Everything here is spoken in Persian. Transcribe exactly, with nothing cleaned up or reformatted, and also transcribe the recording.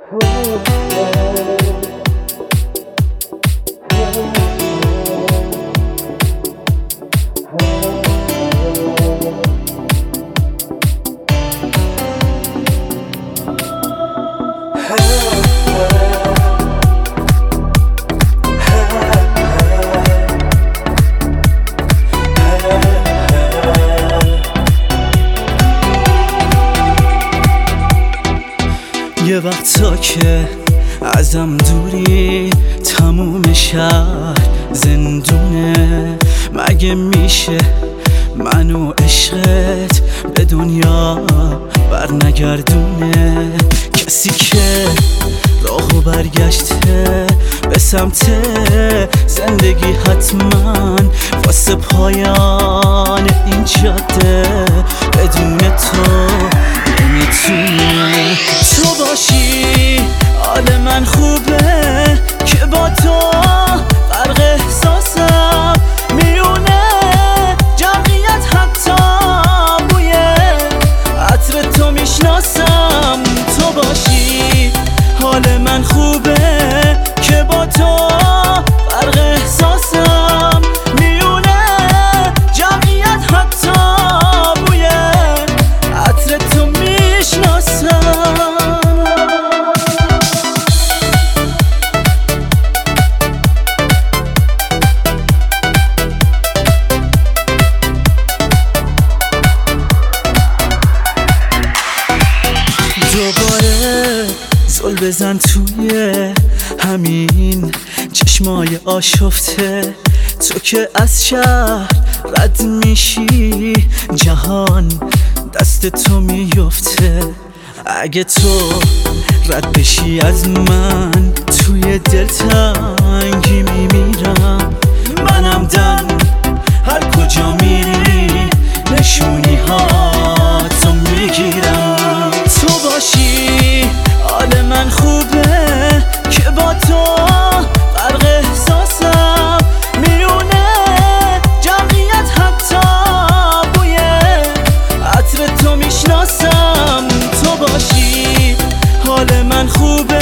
یه وقتا که ازم دوری تموم شهر زندونه، مگه میشه منو عشقت به دنیا برنگردونه؟ کسی که راهو برگشته به سمت زندگی حتما واسه پایان این جاده بدون تو نمیتونه. تو باشی حال من خوبه که با تو غرق احساسم میونه جمعیت، حتی بوی عطر تو میشناسم. تو باشی حال من خوبه که با تو غرق احساسم میونه جمعیت، حتی بوی عطر تو میشناسم. دوباره زل بزن توی همین چشمای آشفته، تو که از شهر رد میشی جهان دست تو میفته. اگه تو رد بشی از من توی دلتنگی میمیرم. منم دن هر کجا میری نشونی ها تو میگیرم. تو باشی حال من خوبه که با تو غرق احساسم میونه جمعیت، حتی بوی عطر تو میشناسم. تو باشی حال من خوبه